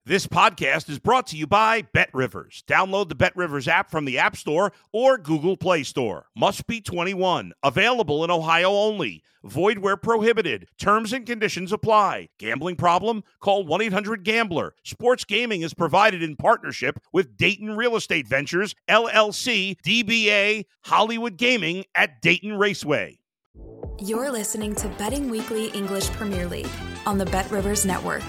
This podcast is brought to you by BetRivers. Download the BetRivers app from the App Store or Google Play Store. Must be 21. Available in Ohio only. Void where prohibited. Terms and conditions apply. Gambling problem? Call 1-800-GAMBLER. Sports gaming is provided in partnership with Dayton Real Estate Ventures, LLC, DBA, Hollywood Gaming at Dayton Raceway. You're listening to Betting Weekly English Premier League on the BetRivers Network.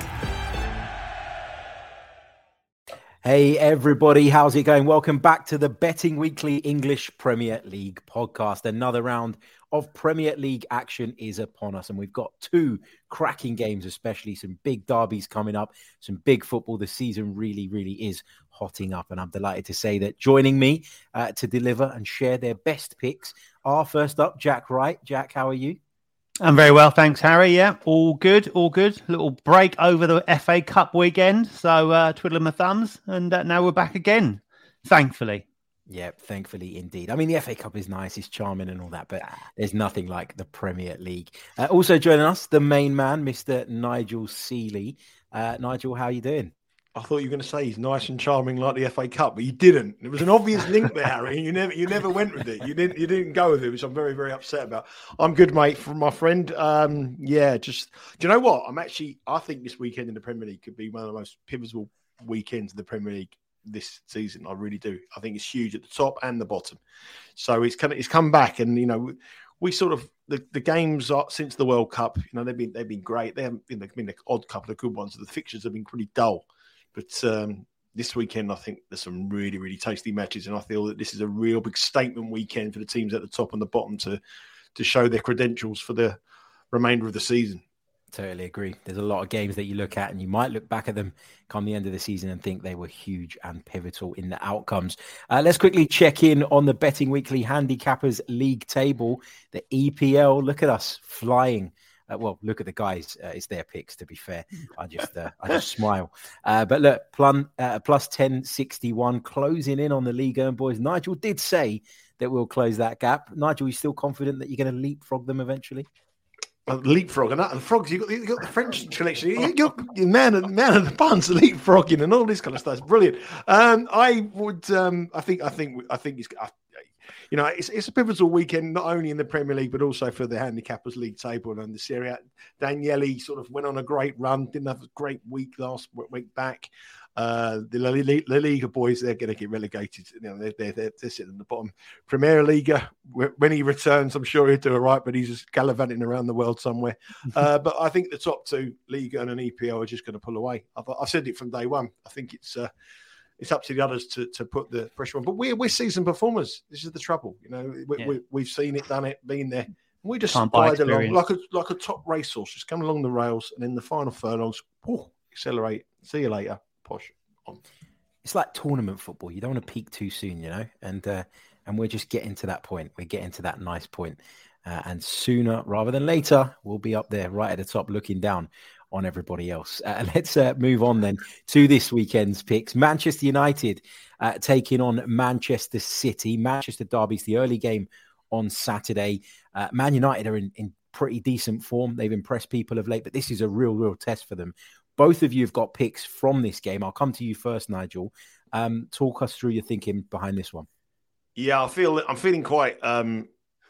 Hey everybody, how's it going? Welcome back to the Betting Weekly English Premier League podcast. Another round of Premier League action is upon us, and we've got two cracking games, especially some big derbies coming up, some big football. The season really is hotting up, and I'm delighted to say that joining me to deliver and share their best picks are, first up, Jack Wright. Jack, how are you? I'm very well, thanks, Harry. Yeah, all good. Little break over the FA Cup weekend, so twiddling my thumbs, and now we're back again, thankfully. Yeah, thankfully indeed. I mean, the FA Cup is nice, it's charming and all that, but there's nothing like the Premier League. Also joining us, the main man, Mr. Nigel Seeley. Nigel, how are you doing? I thought you were going to say he's nice and charming like the FA Cup, but you didn't. It was an obvious link there, Harry. You never went with it. You didn't go with it, which I'm very upset about. I'm good, mate. From my friend. Do you know what? I think this weekend in the Premier League could be one of the most pivotal weekends of the Premier League this season. I really do. I think it's huge at the top and the bottom. So it's come back, and we sort of the games are, since the World Cup. They've been great. They haven't been an odd couple of good ones. The fixtures have been pretty dull. But this weekend, I think there's some really tasty matches, and I feel that this is a real big statement weekend for the teams at the top and the bottom to show their credentials for the remainder of the season. Totally agree. There's a lot of games that you look at and you might look back at them come the end of the season and think they were huge and pivotal in the outcomes. Let's quickly check in on the Betting Weekly Handicappers League table, the EPL. Look at us flying. Well, look at the guys. It's their picks, to be fair. I just smile. But look, plus 1061, closing in on the league, and boys. Nigel did say that we'll close that gap. Nigel, you still confident that you're going to leapfrog them eventually? Leapfrog and that, and frogs. You got the French connection. You're man of the puns, leapfrogging, and all this kind of stuff. It's brilliant. I think it's a pivotal weekend, not only in the Premier League, but also for the Handicappers League table and the Serie A. Daniele sort of went on a great run, didn't have a great week last week back. The La Liga boys, they're going to get relegated. They're sitting in the bottom. Premier Liga, when he returns, I'm sure he'll do all right, but he's just gallivanting around the world somewhere. But I think the top two, Liga and an EPL, are just going to pull away. I've said it from day one. I think it's up to the others to put the pressure on. But we're seasoned performers. This is the trouble. We've seen it, done it, been there. We just slide along like a top racehorse, just come along the rails, and in the final furlongs, accelerate. See you later. Posh on. It's like tournament football. You don't want to peak too soon, and we're just getting to that point. We're getting to that nice point. And sooner rather than later, we'll be up there right at the top looking down on everybody else. Let's move on then to this weekend's picks. Manchester United taking on Manchester City. Manchester derby's the early game on Saturday. Man United are in pretty decent form. They've impressed people of late, but this is a real test for them. Both of you have got picks from this game. I'll come to you first, Nigel. Talk us through your thinking behind this one. Yeah, I'm feeling quite I'm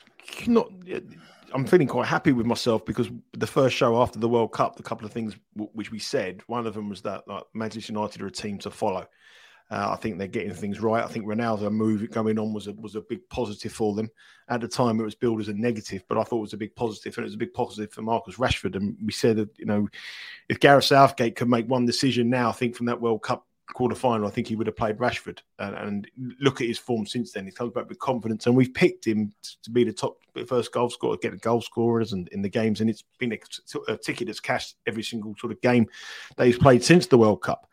feeling quite happy with myself, because the first show after the World Cup, the couple of things which we said, one of them was that Manchester United are a team to follow. I think they're getting things right. I think Ronaldo move going on was a big positive for them. At the time, it was billed as a negative, but I thought it was a big positive, and it was a big positive for Marcus Rashford. And we said that, if Gareth Southgate could make one decision now, I think from that World Cup quarter-final, I think he would have played Rashford. And look at his form since then. He comes back with confidence, and we've picked him to be the first goal scorer, getting goal scorers and in the games, and it's been a ticket that's cashed every single sort of game that he's played since the World Cup.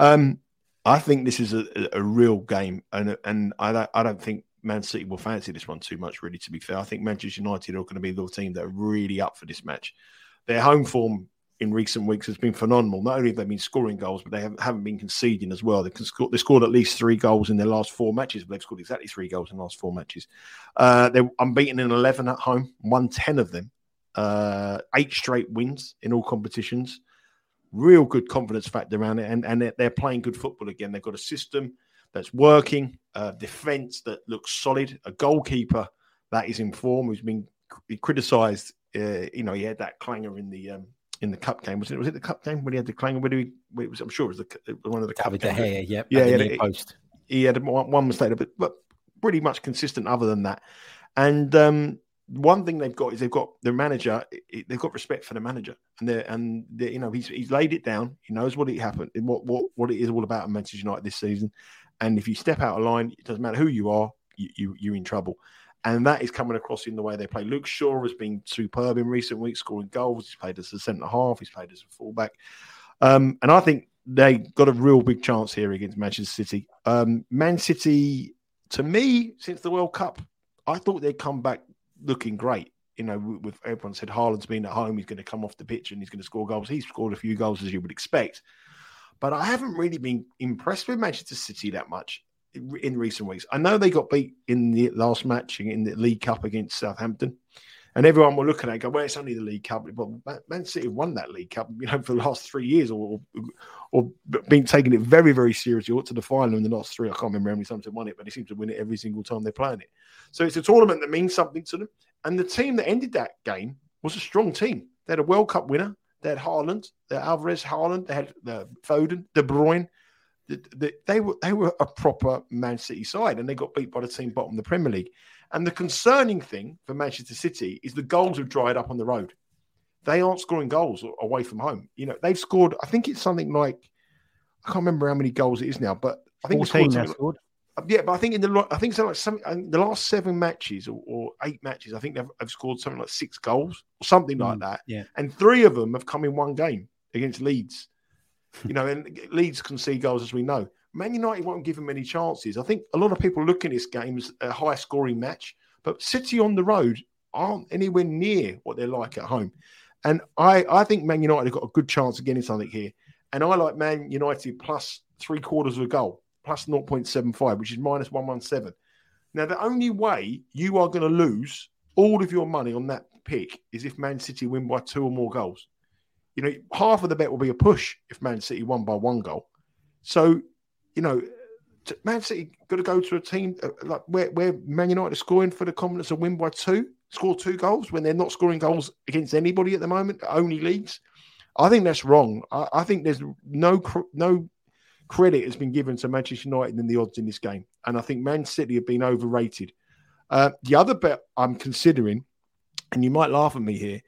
I think this is a real game, and I don't think Man City will fancy this one too much, really, to be fair. I think Manchester United are going to be the team that are really up for this match. Their home form in recent weeks has been phenomenal. Not only have they been scoring goals, but they haven't been conceding as well. They scored at least 3 goals in their last 4 matches. But they've scored exactly 3 goals in the last 4 matches. They're unbeaten in 11 at home, won 10 of them. 8 straight wins in all competitions. real good confidence factor around it, and they're playing good football again. They've got a system that's working, defence that looks solid, a goalkeeper that is in form, who's been criticised. He had that clanger in the cup game. Was it the cup game when he had the clanger? I'm sure it was one of the cup games. Post. He had one mistake, but pretty much consistent other than that. And one thing they've got is they've got their manager. They've got respect for the manager, and he's laid it down. He knows what it happened, what it is all about at Manchester United this season. And if you step out of line, it doesn't matter who you are, you're in trouble. And that is coming across in the way they play. Luke Shaw has been superb in recent weeks, scoring goals. He's played as a centre-half. He's played as a fullback. And I think they got a real big chance here against Manchester City. Man City, to me, since the World Cup, I thought they'd come back looking great. With everyone said Haaland's been at home, he's going to come off the pitch and he's going to score goals. He's scored a few goals, as you would expect. But I haven't really been impressed with Manchester City that much in recent weeks. I know they got beat in the last match in the League Cup against Southampton, and everyone were looking at it and go, well, it's only the League Cup. But Man City won that League Cup, for the last 3 years, or been taking it very, very seriously. Or to the final in the last 3. I can't remember how many times they won it, but they seem to win it every single time they're playing it. So it's a tournament that means something to them. And the team that ended that game was a strong team. They had a World Cup winner. They had Haaland, they had Alvarez, Haaland. They had Foden, De Bruyne. They were a proper Man City side, and they got beat by the team bottom of the Premier League. And the concerning thing for Manchester City is the goals have dried up on the road. They aren't scoring goals away from home. They've scored, I think it's something like, I can't remember how many goals it is now, but I think 14 they've scored. Yeah, but I think in the last 7 matches or 8 matches, I think they've scored something like 6 goals or something like that. Yeah. And 3 of them have come in one game against Leeds. And Leeds can see goals, as we know. Man United won't give them many chances. I think a lot of people look at this game as a high-scoring match, but City on the road aren't anywhere near what they're like at home. And I think Man United have got a good chance of getting something here. And I like Man United plus 3/4 of a goal, plus 0.75, which is minus 117. Now, the only way you are going to lose all of your money on that pick is if Man City win by 2 or more goals. Half of the bet will be a push if Man City won by 1 goal. So, Man City got to go to a team like where Man United are scoring for the confidence of win by 2, score 2 goals when they're not scoring goals against anybody at the moment, only Leeds. I think that's wrong. I think there's no credit has been given to Manchester United in the odds in this game. And I think Man City have been overrated. The other bet I'm considering, and you might laugh at me here,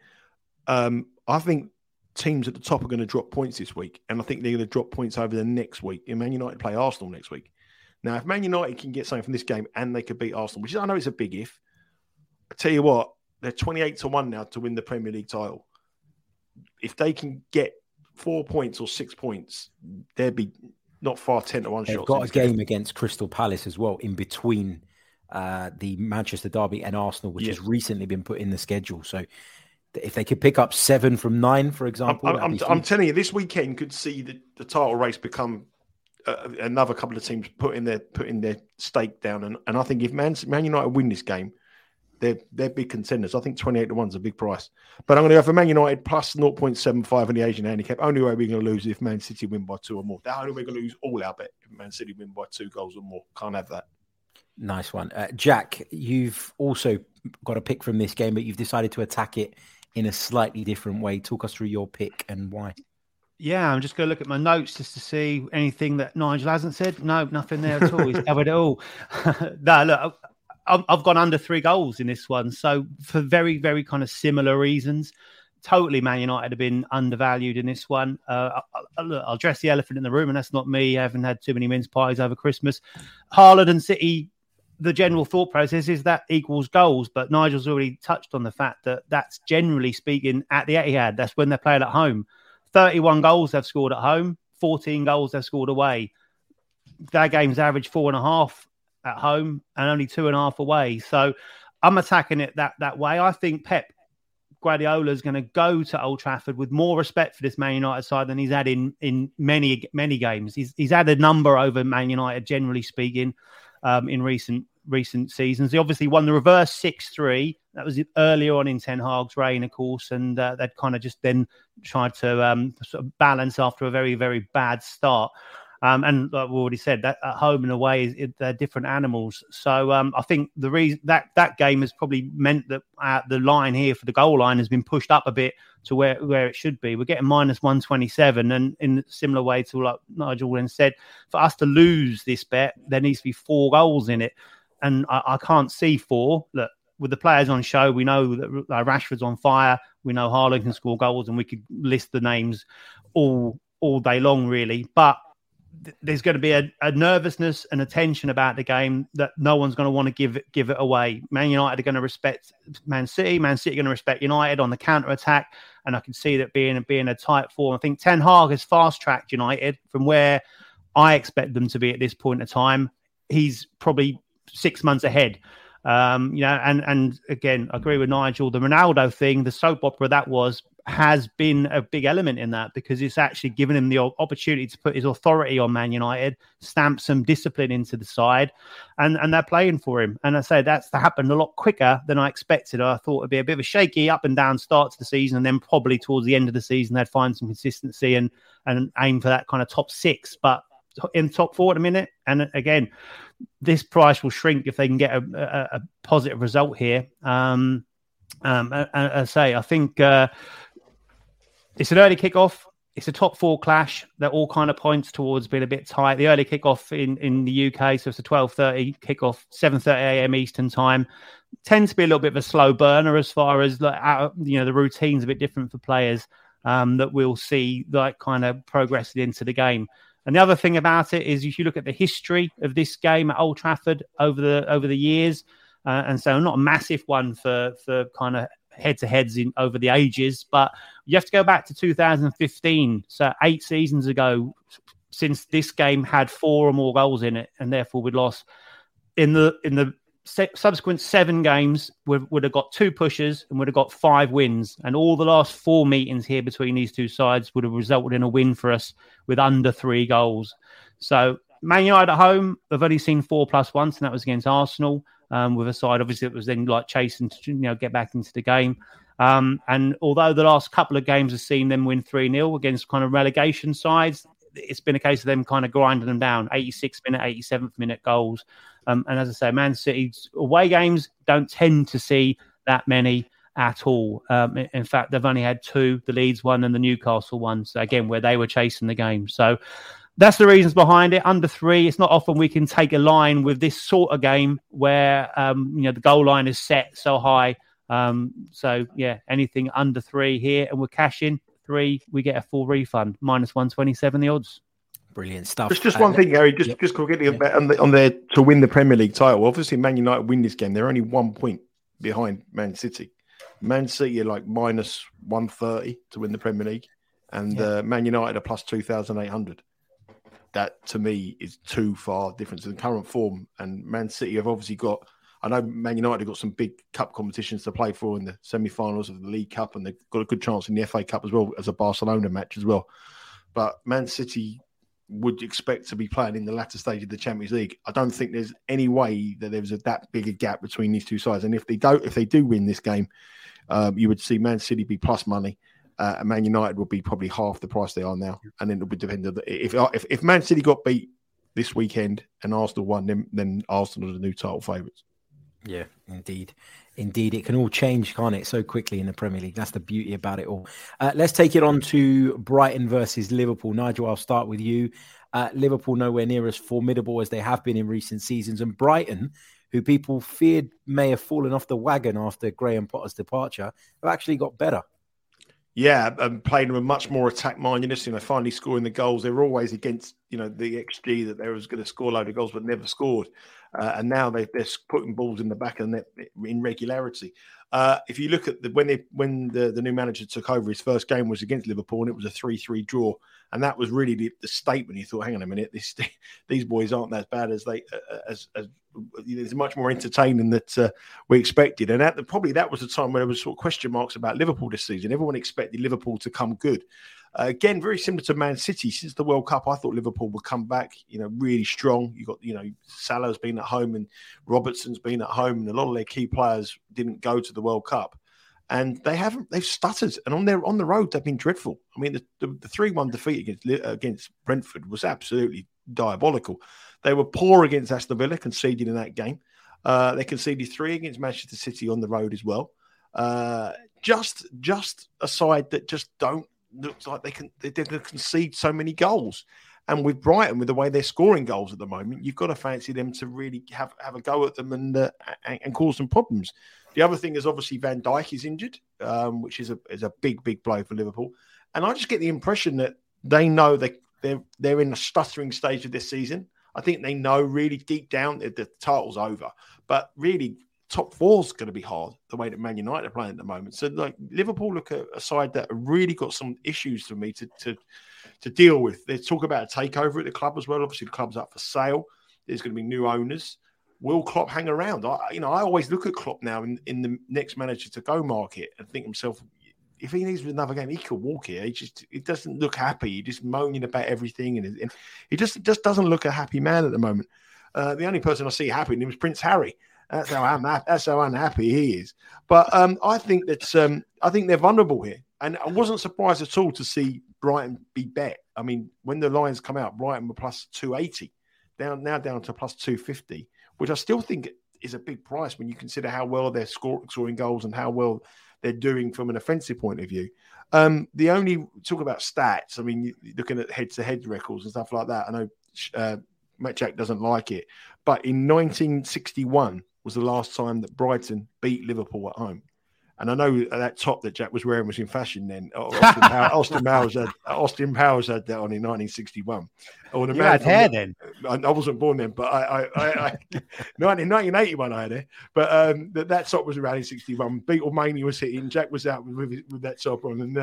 I think teams at the top are going to drop points this week. And I think they're going to drop points over the next week. And Man United play Arsenal next week. Now, if Man United can get something from this game and they could beat Arsenal, which I know is a big if, I tell you what, they're 28-1 now to win the Premier League title. If they can get 4 points or 6 points, they'd be not far 10-1 shots. They've got a game against Crystal Palace as well in between the Manchester Derby and Arsenal, which has recently been put in the schedule. So if they could pick up 7 from 9, for example, I'm telling you, this weekend could see the title race become another couple of teams putting their stake down. And I think if Man United win this game, they're big contenders. I think 28-1 is a big price. But I'm going to go for Man United plus 0.75 in the Asian handicap. Only way we're going to lose is if Man City win by 2 or more. The only way we're going to lose all our bet if Man City win by 2 goals or more. Can't have that. Nice one. Jack, you've also got a pick from this game, but you've decided to attack it in a slightly different way. Talk us through your pick and why. Yeah, I'm just going to look at my notes just to see anything that Nigel hasn't said. No, nothing there at all. He's covered it all. No, look, I've gone under 3 goals in this one. So for very, very kind of similar reasons, totally Man United have been undervalued in this one. Look, I'll address the elephant in the room, and that's not me. I haven't had too many mince pies over Christmas. Haaland and City, the general thought process is that equals goals, but Nigel's already touched on the fact that that's generally speaking at the Etihad. That's when they're playing at home. 31 goals they've scored at home, 14 goals they've scored away. Their games average 4.5 at home and only 2.5 away. So I'm attacking it that way. I think Pep Guardiola is going to go to Old Trafford with more respect for this Man United side than he's had in many games. He's had a number over Man United, generally speaking, in recent recent seasons. They obviously won the reverse 6-3. That was earlier on in Ten Hag's reign, of course, and they'd kind of just then tried to sort of balance after a very, very bad start. And like we already said, that at home and away, they're different animals. So I think the reason that game has probably meant that the line here for the goal line has been pushed up a bit to where it should be. We're getting -127, and in a similar way to like Nigel then said, for us to lose this bet, there needs to be 4 goals in it, and I can't see 4. Look, with the players on show, we know that Rashford's on fire. We know Haaland can score goals, and we could list the names all day long, really, but there's going to be a nervousness and a tension about the game that no one's going to want to give it away. Man United are going to respect Man City. Man City are going to respect United on the counter-attack, and I can see that being a tight form. I think Ten Hag has fast-tracked United from where I expect them to be at this point in time. He's probably 6 months ahead. And again, I agree with Nigel. The Ronaldo thing, the soap opera that has been a big element in that, because it's actually given him the opportunity to put his authority on Man United, stamp some discipline into the side, and they're playing for him. And I say that's happened a lot quicker than I expected. I thought it'd be a bit of a shaky up and down start to the season, and then probably towards the end of the season they'd find some consistency and aim for that kind of top 6. But in top 4 at a minute, and again, this price will shrink if they can get a positive result here. I think it's an early kickoff. It's a top 4 clash that all kind of points towards being a bbit tight. The early kickoff in the UK, so it's a 12:30 kickoff, 7:30 a.m. Eastern time, tends to be a little bit of a slow burner as far as the routine's a bit different for players that we'll see like kind of progressing into the game. And the other thing about it is, if you look at the history of this game at Old Trafford over the years, and so not a massive one for kind of head-to-heads over the ages, but you have to go back to 2015, so 8 seasons ago, since this game had 4 or more goals in it, and therefore we'd lost in the subsequent 7 games. Would have got 2 pushes and would have got 5 wins, and all the last 4 meetings here between these two sides would have resulted in a win for us with under 3 goals. So Man United at home, they've only seen 4+ once, and that was against Arsenal. With a side, obviously, that was then like chasing to get back into the game. And although the last couple of games have seen them win 3-0 against kind of relegation sides, it's been a case of them kind of grinding them down, 86th minute, 87th minute goals. And as I say, Man City's away games don't tend to see that many at all. In fact, they've only had 2, the Leeds one and the Newcastle one. So again, where they were chasing the game. So that's the reasons behind it. Under 3, it's not often we can take a line with this sort of game where the goal line is set so high. So anything under 3 here, and we're cashing 3, we get a full refund. -127 the odds. Brilliant stuff. Just one thing, Harry. Just quickly on there to win the Premier League title. Obviously, Man United win this game. They're only 1 point behind Man City. Man City are like -130 to win the Premier League, and Man United are +2,800. That to me is too far difference in current form. And Man City have obviously got, I know Man United have got some big cup competitions to play for in the semi-finals of the League Cup, and they've got a good chance in the FA Cup as well as a Barcelona match as well. But Man City would expect to be playing in the latter stage of the Champions League. I don't think there's any way that there's that big a gap between these two sides. And if they do win this game, you would see Man City be plus money. And Man United would be probably half the price they are now, and then it would depend on if Man City got beat this weekend and Arsenal won, then Arsenal are the new title favourites. Yeah, indeed, it can all change, can't it? So quickly in the Premier League. That's the beauty about it all. Let's take it on to Brighton versus Liverpool. Nigel, I'll start with you. Liverpool nowhere near as formidable as they have been in recent seasons, and Brighton, who people feared may have fallen off the wagon after Graham Potter's departure, have actually got better. Yeah, playing with much more attack mindedness. Finally scoring the goals. They were always against, the XG that they was going to score a load of goals, but never scored. And now they're putting balls in the back of the net in regularity. If you look at when the new manager took over, his first game was against Liverpool, and it was a 3-3 draw. And that was really the statement. You thought, hang on a minute, these boys aren't as bad as they it's much more entertaining that we expected. And probably that was the time when there was sort of question marks about Liverpool this season. Everyone expected Liverpool to come good. Again, very similar to Man City. Since the World Cup, I thought Liverpool would come back, really strong. You got, Salah's been at home and Robertson's been at home, and a lot of their key players didn't go to the World Cup. And they've stuttered. And on the road, they've been dreadful. I mean, the 3-1 defeat against Brentford was absolutely diabolical. They were poor against Aston Villa, conceded in that game. They conceded 3 against Manchester City on the road as well. Just a side that just don't look like they can concede so many goals. And with Brighton, with the way they're scoring goals at the moment, you've got to fancy them to really have a go at them and cause some problems. The other thing is obviously Van Dijk is injured, which is a big blow for Liverpool. And I just get the impression that they know they're in a stuttering stage of this season. I think they know really deep down that the title's over. But really, top 4 is going to be hard, the way that Man United are playing at the moment. So, Liverpool look at a side that have really got some issues for me to deal with. They talk about a takeover at the club as well. Obviously, the club's up for sale. There's going to be new owners. Will Klopp hang around? I always look at Klopp now in the next manager to go market and think to myself, if he needs another game, he could walk here. He doesn't look happy. He's just moaning about everything, and he just doesn't look a happy man at the moment. The only person I see happy in him is Prince Harry. That's how unhappy he is. But I think they're vulnerable here, and I wasn't surprised at all to see Brighton be bet. I mean, when the lines come out, Brighton were plus 280, down to plus 250, which I still think is a big price when you consider how well they're scoring goals and how well they're doing from an offensive point of view. The only talk about stats, I mean, looking at head-to-head records and stuff like that, I know Matt Jack doesn't like it, but in 1961 was the last time that Brighton beat Liverpool at home. And I know that top that Jack was wearing was in fashion then. Austin Powers had that on in 1961. You had hair then? I wasn't born then, but I 1981 I had it. But that top was around in 61. Beatlemania was hitting. Jack was out with that top on, and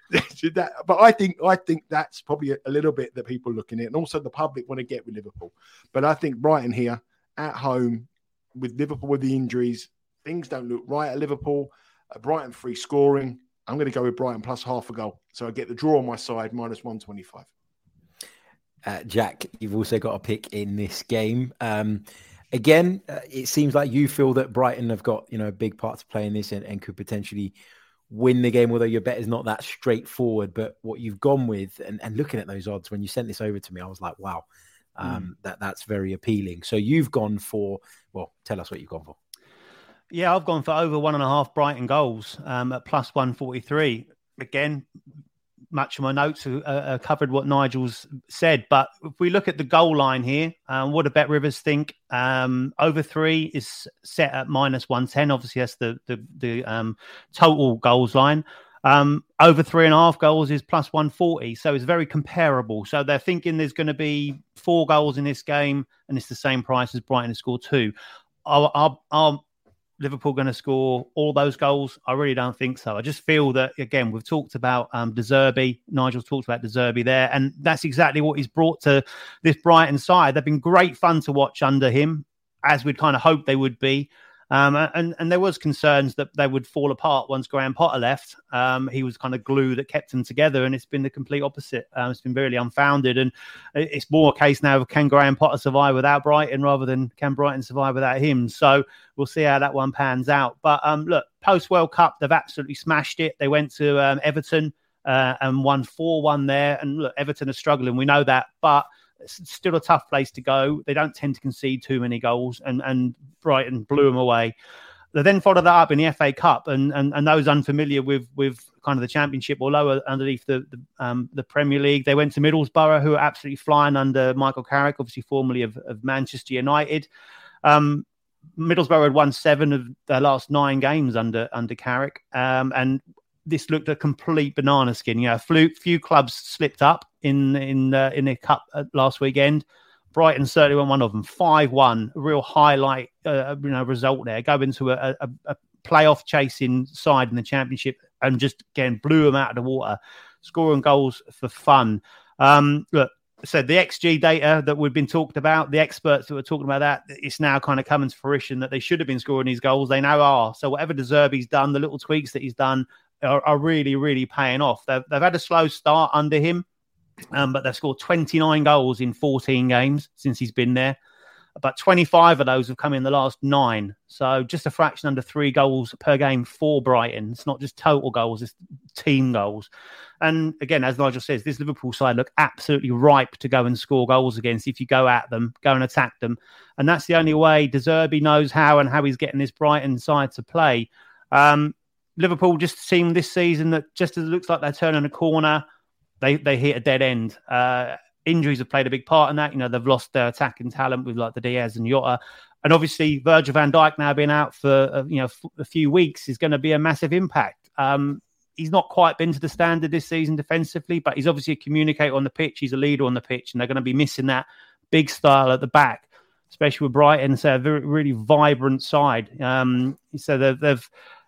But I think that's probably a little bit that people are looking at, and also the public want to get with Liverpool. But I think Brighton here at home with Liverpool with the injuries, things don't look right at Liverpool. Brighton free scoring. I'm going to go with Brighton plus half a goal. So I get the draw on my side, minus 125. Jack, you've also got a pick in this game. Again, it seems like you feel that Brighton have got, a big part to play in this and could potentially win the game, although your bet is not that straightforward. But what you've gone with, and looking at those odds, when you sent this over to me, I was like, wow, that's very appealing. So you've gone for, tell us what you've gone for. Yeah, I've gone for over 1.5 Brighton goals at plus 143. Again, much of my notes are covered what Nigel's said. But if we look at the goal line here, what do Bet Rivers think? Over 3 is set at minus 110. Obviously, that's the total goals line. Over 3.5 goals is plus 140. So it's very comparable. So they're thinking there's going to be 4 goals in this game, and it's the same price as Brighton to score 2. Are Liverpool going to score all those goals? I really don't think so. I just feel that, again, we've talked about De Zerbi. Nigel's talked about De Zerbi there, and that's exactly what he's brought to this Brighton side. They've been great fun to watch under him, as we'd kind of hoped they would be. And there was concerns that they would fall apart once Graham Potter left. He was kind of glue that kept them together, and it's been the complete opposite. It's been really unfounded, and it's more a case now of can Graham Potter survive without Brighton rather than can Brighton survive without him. So we'll see how that one pans out. But look, post-World Cup, they've absolutely smashed it. They went to Everton and won 4-1 there. And look, Everton are struggling. We know that, but it's still a tough place to go. They don't tend to concede too many goals, and Brighton blew them away. They then followed that up in the FA Cup, and those unfamiliar with kind of the Championship or lower underneath the Premier League, they went to Middlesbrough, who are absolutely flying under Michael Carrick, obviously formerly of Manchester United. Middlesbrough had won 7 of their last 9 games under Carrick, and this looked a complete banana skin. A few clubs slipped up in the cup last weekend. Brighton certainly won one of them, 5-1, a real highlight result there. Go into a playoff chasing side in the Championship and just again blew them out of the water, scoring goals for fun. Look, so the XG data that we've been talked about, the experts that were talking about that, it's now kind of coming to fruition that they should have been scoring these goals. They now are. So whatever De Zerbi's done, the little tweaks that he's done, are really, really paying off. They've had a slow start under him, but they've scored 29 goals in 14 games since he's been there. About 25 of those have come in the last 9. So just a fraction under 3 goals per game for Brighton. It's not just total goals, it's team goals. And again, as Nigel says, this Liverpool side look absolutely ripe to go and score goals against if you go at them, go and attack them. And that's the only way De Zerbi knows how and how he's getting this Brighton side to play. Liverpool just seem this season that just as it looks like they're turning a corner, they hit a dead end. Injuries have played a big part in that. They've lost their attacking talent with like the Diaz and Jota. And obviously Virgil van Dijk now being out for a few weeks is going to be a massive impact. He's not quite been to the standard this season defensively, but he's obviously a communicator on the pitch. He's a leader on the pitch, and they're going to be missing that big style at the back, especially with Brighton. So a very, really vibrant side. So they've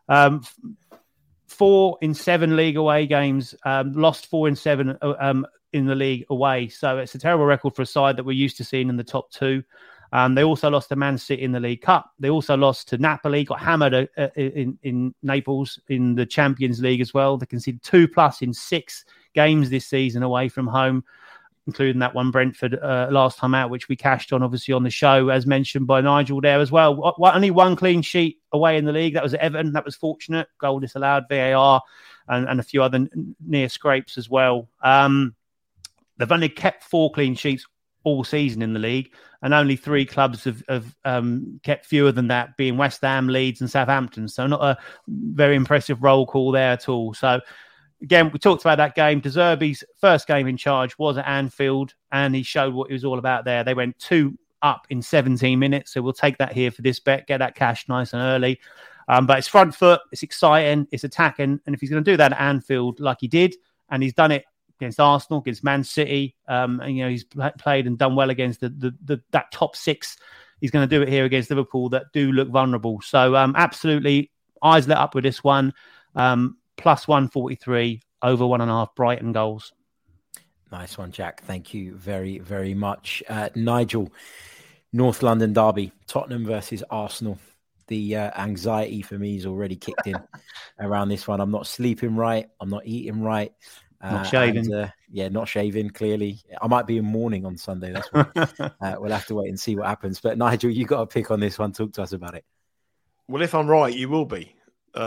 4 in 7 league away games, lost 4 in 7 in the league away. So it's a terrible record for a side that we're used to seeing in the top 2. They also lost to Man City in the League Cup. They also lost to Napoli, got hammered in Naples in the Champions League as well. They conceded 2+ in 6 games this season away from home, including that one Brentford last time out, which we cashed on, obviously, on the show, as mentioned by Nigel there as well. Only 1 clean sheet away in the league. That was at Everton. That was fortunate. Goal disallowed, VAR, and a few other near scrapes as well. They've only kept 4 clean sheets all season in the league, and only 3 clubs have kept fewer than that, being West Ham, Leeds and Southampton. So not a very impressive roll call there at all. So again, we talked about that game. De Zerbi's first game in charge was at Anfield, and he showed what he was all about there. They went 2 up in 17 minutes, so we'll take that here for this bet, get that cash nice and early. But it's front foot, it's exciting, it's attacking, and if he's going to do that at Anfield like he did, and he's done it against Arsenal, against Man City, and he's played and done well against that top 6. He's going to do it here against Liverpool that do look vulnerable. So absolutely, eyes lit up with this one. Plus 143, over 1.5 Brighton goals. Nice one, Jack. Thank you very, very much. Nigel, North London derby, Tottenham versus Arsenal. The anxiety for me is already kicked in around this one. I'm not sleeping right. I'm not eating right. Not shaving. Not shaving, clearly. I might be in mourning on Sunday. That's what we'll have to wait and see what happens. But Nigel, you got a pick on this one. Talk to us about it. Well, if I'm right, you will be.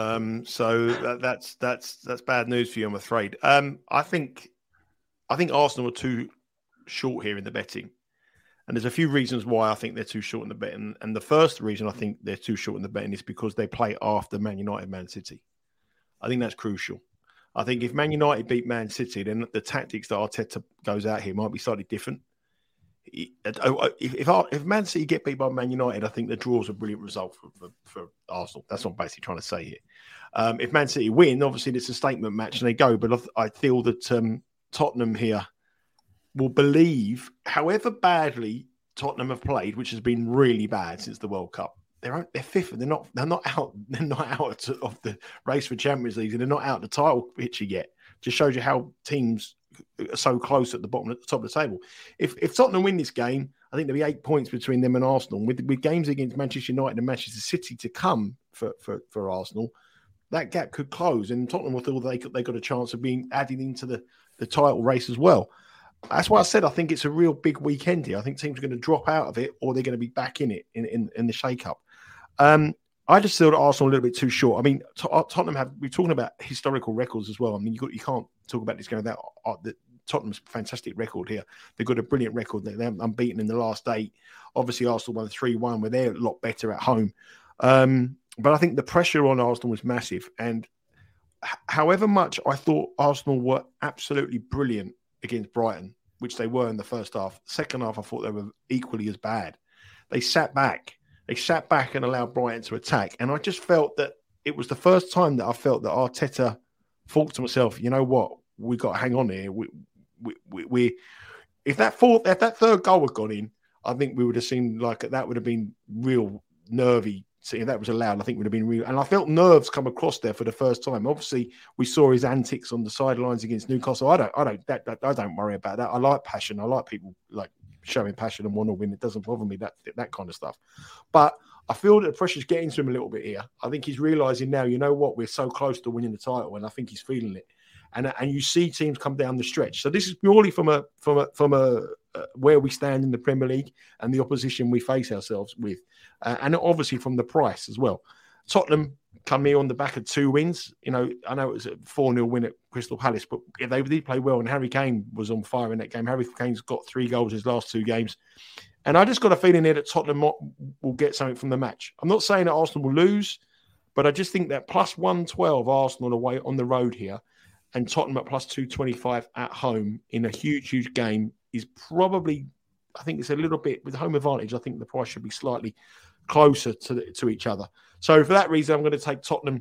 So that's bad news for you, I'm afraid. I think Arsenal are too short here in the betting. And there's a few reasons why I think they're too short in the betting. And the first reason I think they're too short in the betting is because they play after Man United, Man City. I think that's crucial. I think if Man United beat Man City, then the tactics that Arteta goes out here might be slightly different. If Man City get beat by Man United, I think the draw is a brilliant result for Arsenal. That's what I'm basically trying to say here. If Man City win, obviously it's a statement match and they go. But I feel that Tottenham here will believe, however badly Tottenham have played, which has been really bad since the World Cup. They're 5th, and they're not out. They're not out of the race for Champions League, and they're not out the title picture yet. Just shows you how teams are so close at the top of the table. If Tottenham win this game, I think there'll be 8 points between them and Arsenal. With games against Manchester United and Manchester City to come for Arsenal, that gap could close, and Tottenham will feel they got a chance of being added into the title race as well. That's why I said I think it's a real big weekend here. I think teams are going to drop out of it, or they're going to be back in it in the shake-up. I just feel that Arsenal a little bit too short. I mean, Tottenham we're talking about historical records as well. I mean, you can't talk about this game without Tottenham's fantastic record here. They've got a brilliant record. They're unbeaten in the last 8. Obviously, Arsenal won 3-1, where they're a lot better at home. But I think the pressure on Arsenal was massive. And however much I thought Arsenal were absolutely brilliant against Brighton, which they were in the first half, second half I thought they were equally as bad. They sat back. And allowed Brighton to attack. And I just felt that it was the first time that I felt that Arteta thought to myself, you know what, we got to hang on here. We if that third goal had gone in, I think we would have seen that would have been real nervy. See, if that was allowed, I think it would have been real. And I felt nerves come across there for the first time. Obviously, we saw his antics on the sidelines against Newcastle. I don't worry about that. I like passion. I like people showing passion and want to win. It doesn't bother me, that kind of stuff. But I feel that the pressure's getting to him a little bit here. I think he's realising now, you know what, we're so close to winning the title, and I think he's feeling it. And you see teams come down the stretch. So this is purely from where we stand in the Premier League and the opposition we face ourselves with, and obviously from the price as well. Tottenham come here on the back of 2 wins. You know, I know it was a 4-0 win at Crystal Palace, but they did play well, and Harry Kane was on fire in that game. Harry Kane's got 3 goals his last 2 games. And I just got a feeling here that Tottenham will get something from the match. I'm not saying that Arsenal will lose, but I just think that plus 112 Arsenal away on the road here and Tottenham at plus 225 at home in a huge, huge game is probably, I think it's a little bit, with home advantage, I think the price should be slightly closer to each other. So for that reason, I'm going to take Tottenham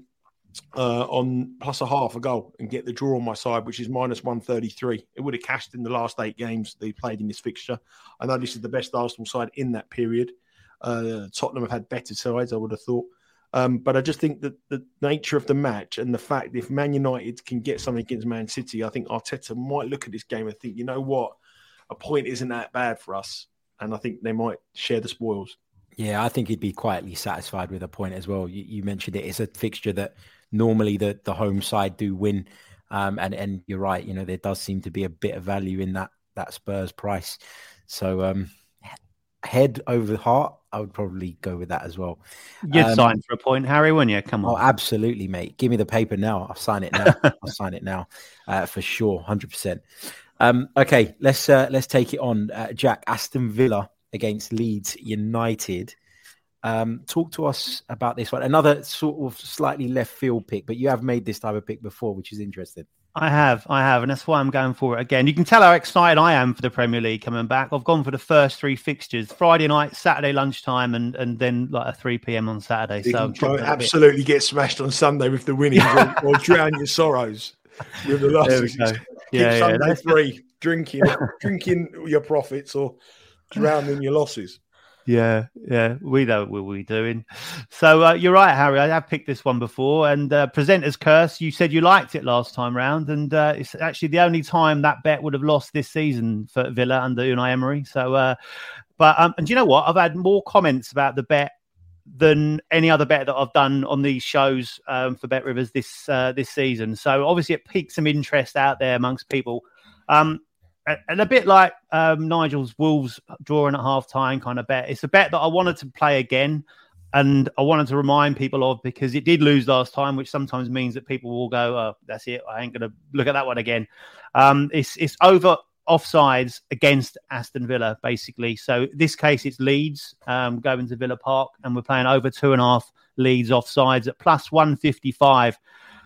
on plus a half a goal and get the draw on my side, which is minus 133. It would have cashed in the last 8 games they played in this fixture. I know this is the best Arsenal side in that period. Tottenham have had better sides, I would have thought. But I just think that the nature of the match and the fact if Man United can get something against Man City, I think Arteta might look at this game and think, you know what, a point isn't that bad for us. And I think they might share the spoils. Yeah, I think he'd be quietly satisfied with a point as well. You mentioned it. It's a fixture that normally the home side do win. And you're right, you know, there does seem to be a bit of value in that Spurs price. So head over heart, I would probably go with that as well. You'd sign for a point, Harry, wouldn't you? Come on. Oh, absolutely, mate. Give me the paper now. I'll sign it now. I'll sign it now for sure, 100%. Okay, let's take it on. Jack, Aston Villa against Leeds United. Talk to us about this one. Another sort of slightly left field pick, but you have made this type of pick before, which is interesting. I have, and that's why I'm going for it again. You can tell how excited I am for the Premier League coming back. I've gone for the first 3 fixtures: Friday night, Saturday lunchtime, and then like a 3 p.m. on Saturday. So absolutely get smashed on Sunday with the winnings, or drown your sorrows with the losses. Yeah, Sunday free, drinking your profits or drowning your losses. Yeah, we know what we're doing. So you're right, Harry. I have picked this one before, and Presenter's Curse. You said you liked it last time round, and it's actually the only time that bet would have lost this season for Villa under Unai Emery. So, and you know what? I've had more comments about the bet than any other bet that I've done on these shows for Bet Rivers this season. So obviously, it piqued some interest out there amongst people. And a bit like Nigel's Wolves drawing at half-time kind of bet. It's a bet that I wanted to play again, and I wanted to remind people of because it did lose last time, which sometimes means that people will go, oh, that's it, I ain't going to look at that one again. It's over offsides against Aston Villa, basically. So this case, it's Leeds going to Villa Park, and we're playing over 2.5 Leeds offsides at plus 155.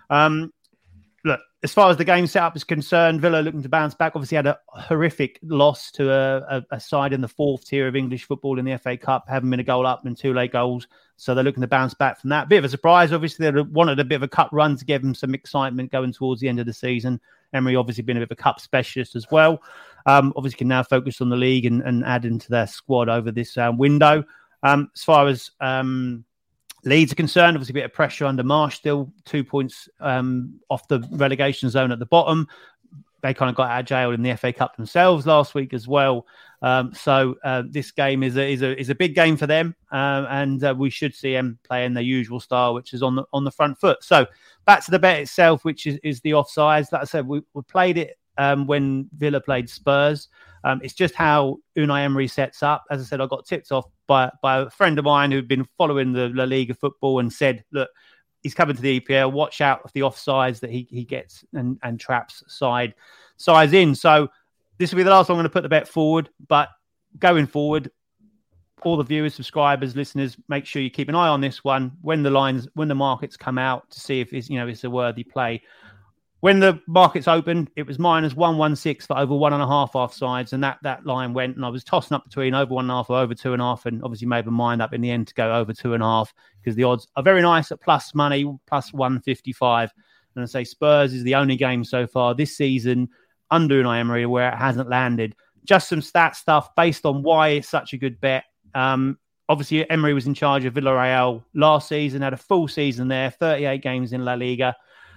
Look, as far as the game setup is concerned, Villa looking to bounce back. Obviously had a horrific loss to a side in the 4th tier of English football in the FA Cup, having been a goal up and 2 late goals. So they're looking to bounce back from that. Bit of a surprise. Obviously, they wanted a bit of a cup run to give them some excitement going towards the end of the season. Emery obviously been a bit of a cup specialist as well. Obviously can now focus on the league and add into their squad over this window. As far as Leeds are concerned, obviously a bit of pressure under Marsh still, 2 points off the relegation zone at the bottom. They kind of got out of jail in the FA Cup themselves last week as well. So this game is a big game for them, and we should see them playing their usual style, which is on the front foot. So back to the bet itself, which is the offsides. Like I said, we played it when Villa played Spurs. It's just how Unai Emery sets up. As I said, I got tipped off by a friend of mine who'd been following the La Liga football and said, look, he's coming to the EPL. Watch out for the offsides that he gets and traps sides in. So this will be the last time I'm going to put the bet forward. But going forward, all the viewers, subscribers, listeners, make sure you keep an eye on this one when the markets come out to see if it's a worthy play. When the markets opened, it was minus 116 for over 1.5 offsides, and that line went, and I was tossing up between over 1.5 or over 2.5, and obviously made my mind up in the end to go over 2.5 because the odds are very nice at plus money, plus 155. And I say Spurs is the only game so far this season under Unai Emery where it hasn't landed. Just some stat stuff based on why it's such a good bet. Obviously, Emery was in charge of Villarreal last season, had a full season there, 38 games in La Liga.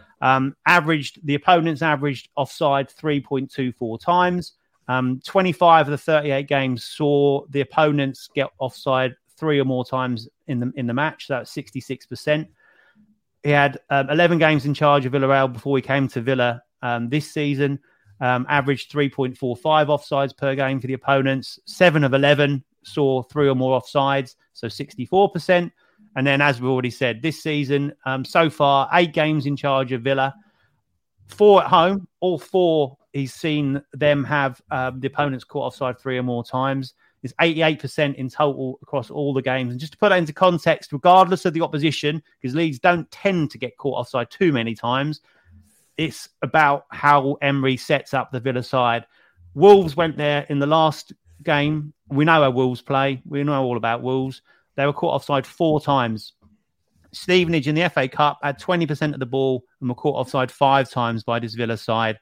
The opponents averaged offside 3.24 times. 25 of the 38 games saw the opponents get offside 3 or more times in the match. So that's 66%. He had 11 games in charge of Villarreal before he came to Villa this season. Averaged 3.45 offsides per game for the opponents. 7 of 11 saw 3 or more offsides, so 64%. And then, as we already said, this season, so far, 8 games in charge of Villa, 4 at home. All 4, he's seen them have the opponents caught offside 3 or more times. It's 88% in total across all the games. And just to put that into context, regardless of the opposition, because Leeds don't tend to get caught offside too many times, it's about how Emery sets up the Villa side. Wolves went there in the last game. We know how Wolves play. We know all about Wolves. They were caught offside 4 times. Stevenage in the FA Cup had 20% of the ball and were caught offside 5 times by this Villa side.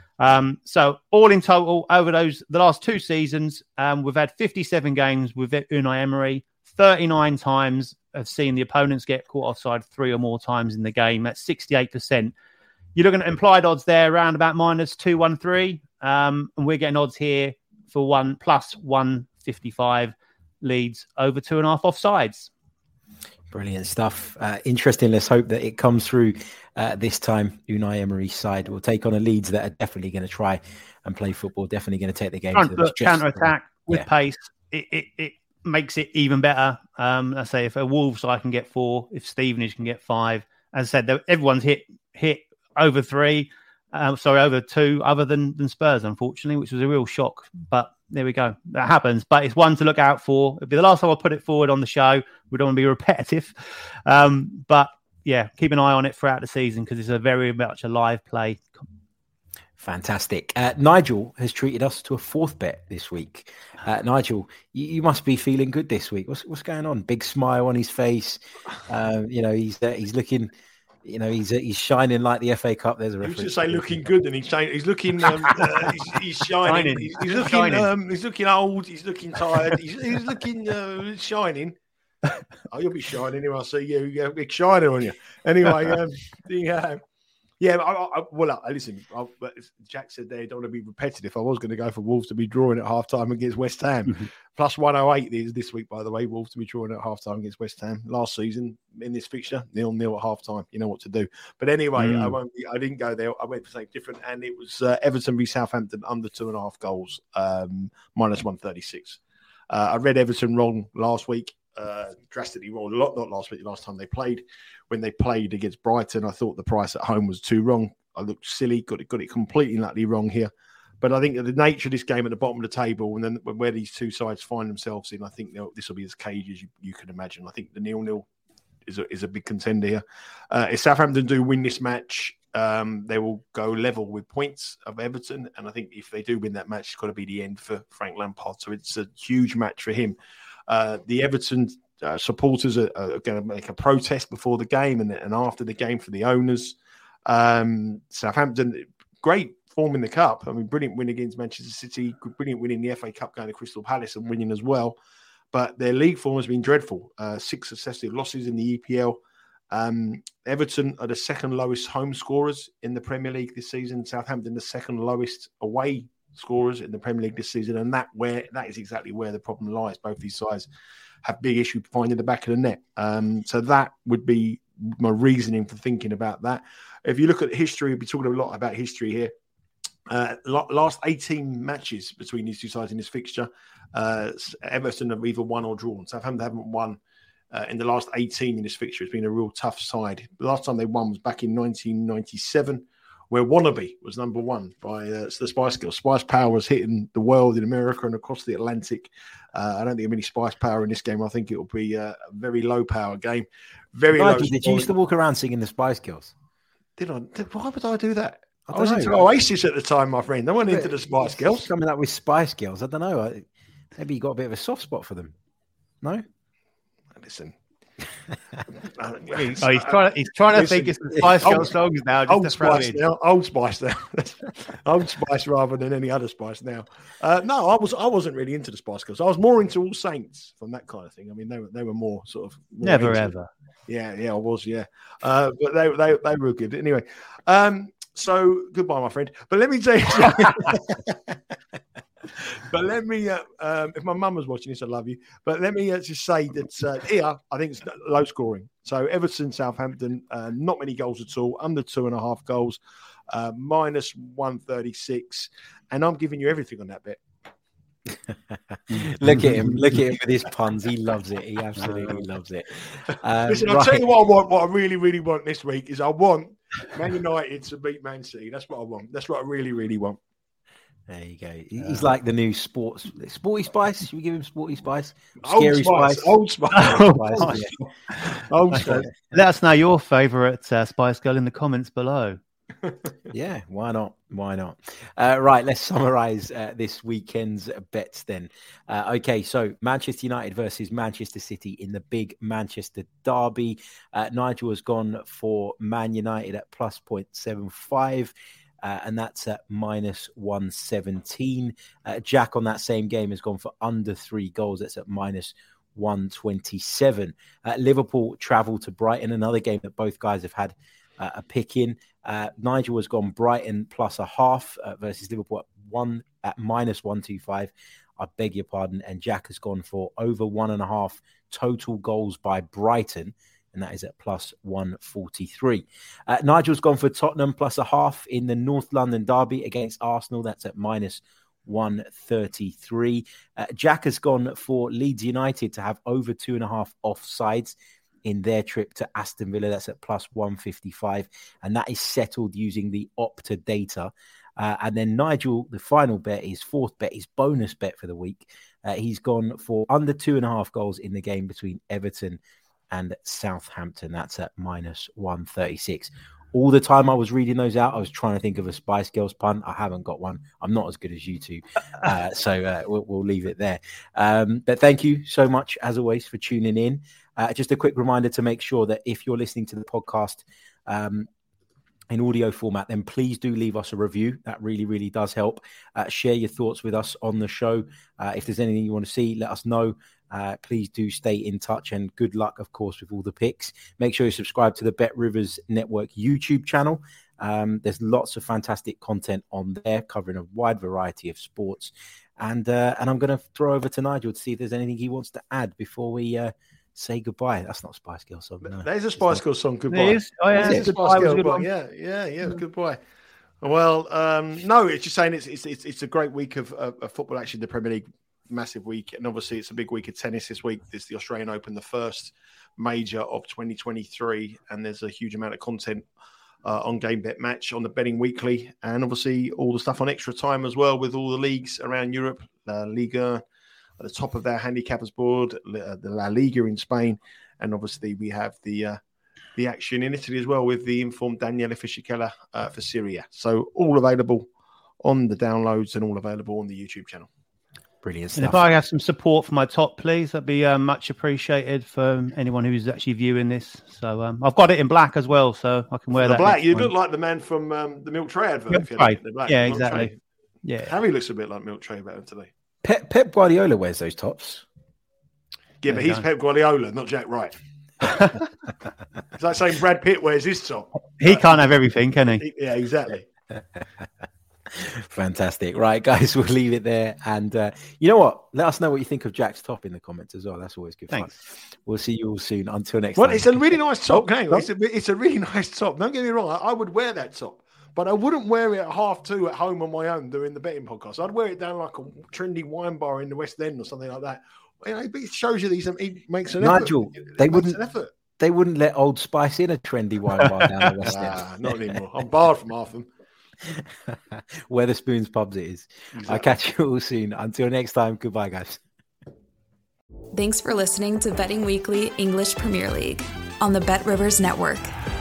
So all in total, over the last 2 seasons, we've had 57 games with Unai Emery. 39 times have seen the opponents get caught offside 3 or more times in the game. That's 68%. You're looking at implied odds there around about minus 213. And we're getting odds here for 1 plus 155 Leeds over 2.5 offsides. Brilliant stuff. Interesting. Let's hope that it comes through this time. Unai Emery's side will take on a Leeds that are definitely going to try and play football, definitely going to take the game to the counter-attack with pace. It makes it even better. I say if a Wolves side can get 4, if Stevenage can get 5. As I said, everyone's hit over 3, over 2, other than Spurs, unfortunately, which was a real shock. But there we go. That happens. But it's one to look out for. It'll be the last time I put it forward on the show. We don't want to be repetitive. But yeah, keep an eye on it throughout the season because it's a very much a live play. Fantastic. Nigel has treated us to a 4th bet this week. Nigel, you must be feeling good this week. What's going on? Big smile on his face. He's looking... he's shining like the FA Cup. There's a reference. You should say looking good, and he's shining. He's looking. He's shining. He's looking. Shining. He's looking old. He's looking tired. He's looking shining. Oh, you'll be shining if I see you. You have a big shiner on you. Anyway, listen. Jack said they don't want to be repetitive. I was going to go for Wolves to be drawing at halftime against West Ham. Plus 108 is this week, by the way. Wolves to be drawing at halftime against West Ham. Last season in this fixture, 0-0 at halftime. You know what to do. But anyway, I didn't go there. I went for something different, and it was Everton v Southampton under 2.5 goals, minus 136. I read Everton wrong last week. Drastically wrong. Not last week, the last time they played. When they played against Brighton, I thought the price at home was too wrong. I looked silly, got it completely and utterly wrong here. But I think the nature of this game at the bottom of the table and then where these two sides find themselves in, I think this will be as cagey as you can imagine. I think the 0-0 is a big contender here. If Southampton do win this match, they will go level with points of Everton. And I think if they do win that match, it's got to be the end for Frank Lampard. So it's a huge match for him. The Everton supporters are going to make a protest before the game and after the game for the owners. Southampton, great form in the Cup. I mean, brilliant win against Manchester City, brilliant win in the FA Cup going to Crystal Palace and winning as well. But their league form has been dreadful. 6 successive losses in the EPL. Everton are the second lowest home scorers in the Premier League this season. Southampton, the second lowest away scorers in the Premier League this season. And that is exactly where the problem lies. Both these sides have big issue finding the back of the net. So that would be my reasoning for thinking about that. If you look at history, we'll be talking a lot about history here. Last 18 matches between these two sides in this fixture, Everton have either won or drawn. Southampton haven't won in the last 18 in this fixture. It's been a real tough side. The last time they won was back in 1997, where Wannabe was number 1 by the Spice Girls. Spice Power was hitting the world in America and across the Atlantic. I don't think any Spice Power in this game. I think it will be a very low power game. Very low. Did you used to walk around singing the Spice Girls? Did I? Why would I do that? I was into Oasis at the time, my friend. I wasn't into the Spice Girls. Coming up with Spice Girls, I don't know. Maybe you got a bit of a soft spot for them. No? Listen. He's trying to think of some Spice Girls songs now. Old Spice now. Old Spice rather than any other Spice now. No, I wasn't really into the Spice Girls. I was more into All Saints from that kind of thing. I mean, they were more sort of never ever. Yeah, I was. Yeah, but they were good anyway. So goodbye, my friend. But let me tell you. But let me, if my mum was watching this, I love you. But let me just say that here, I think it's low scoring. So Everton, Southampton, not many goals at all, under 2.5 goals, minus 136. And I'm giving you everything on that bet. Look at him with his puns. He loves it. He absolutely loves it. Listen, I'll tell you what I want. What I really, really want this week is I want Man United to beat Man City. That's what I want. That's what I really, really want. There you go. He's like the new Sporty Spice. Should we give him Sporty Spice? Scary Spice. Old Spice. Old Spice. Let us know your favourite Spice Girl in the comments below. Yeah, why not? Right, let's summarise this weekend's bets then. Okay, so Manchester United versus Manchester City in the big Manchester derby. Nigel has gone for Man United at plus 0.75. And that's at minus 117. Jack on that same game has gone for under 3 goals. That's at minus 127. Liverpool travel to Brighton, another game that both guys have had a pick in. Nigel has gone Brighton plus a half versus Liverpool at minus 125. I beg your pardon. And Jack has gone for over 1.5 total goals by Brighton. And that is at plus 143. Nigel's gone for Tottenham plus a half in the North London derby against Arsenal. That's at minus 133. Jack has gone for Leeds United to have over 2.5 offsides in their trip to Aston Villa. That's at plus 155. And that is settled using the Opta data. And then Nigel, the final bet, his fourth bet, his bonus bet for the week. He's gone for under 2.5 goals in the game between Everton and Southampton. That's at minus 136. All the time I was reading those out, I was trying to think of a Spice Girls pun. I haven't got one. I'm not as good as you two. So we'll leave it there. But thank you so much, as always, for tuning in. Just a quick reminder to make sure that if you're listening to the podcast in audio format, then please do leave us a review. That really, really does help. Share your thoughts with us on the show. If there's anything you want to see, let us know. Please do stay in touch, and good luck, of course, with all the picks. Make sure you subscribe to the Bet Rivers Network YouTube channel. There's lots of fantastic content on there covering a wide variety of sports. And I'm going to throw over to Nigel to see if there's anything he wants to add before we say goodbye. That's not a Spice Girl song. No. There's a Spice Girl song, Goodbye. It is? Oh, yeah. It's a Spice Girl song. Yeah, Goodbye. Well, no, it's just saying it's a great week of football, actually, the Premier League. Massive week, and obviously it's a big week of tennis this week. There's the Australian Open, the first major of 2023, and there's a huge amount of content on Game Bet Match on the Betting Weekly, and obviously all the stuff on Extra Time as well with all the leagues around Europe. Liga at the top of their handicappers board, the La Liga in Spain, and obviously we have the action in Italy as well with the informed Daniele Fisichella for Syria. So all available on the downloads and all available on the YouTube channel. Brilliant stuff. And if I have some support for my top, please, that'd be much appreciated for anyone who's actually viewing this. So I've got it in black as well, so I can wear that. Black, you look like the man from the Milk Tray advert. Yeah, exactly. Tray. Yeah, Harry looks a bit like Milk Tray better today. Pep Guardiola wears those tops. Yeah, but he's Pep Guardiola, not Jack Wright. It's like saying Brad Pitt wears his top. He can't have everything, can he? Yeah, exactly. Fantastic. Right, guys, we'll leave it there. And you know what? Let us know what you think of Jack's top in the comments as well. That's always good fun. We'll see you all soon. Until next time. It's a really nice top. It's a really nice top. Don't get me wrong. I would wear that top, but I wouldn't wear it at 2:30 at home on my own doing the betting podcast. I'd wear it down like a trendy wine bar in the West End or something like that. You know, it shows you that he makes an Nigel, effort. They wouldn't let Old Spice in a trendy wine bar down the West End. Not anymore. I'm barred from half them. Wetherspoons Pubs it is. Exactly. I'll catch you all soon. Until next time, goodbye, guys. Thanks for listening to Betting Weekly English Premier League on the Bet Rivers Network.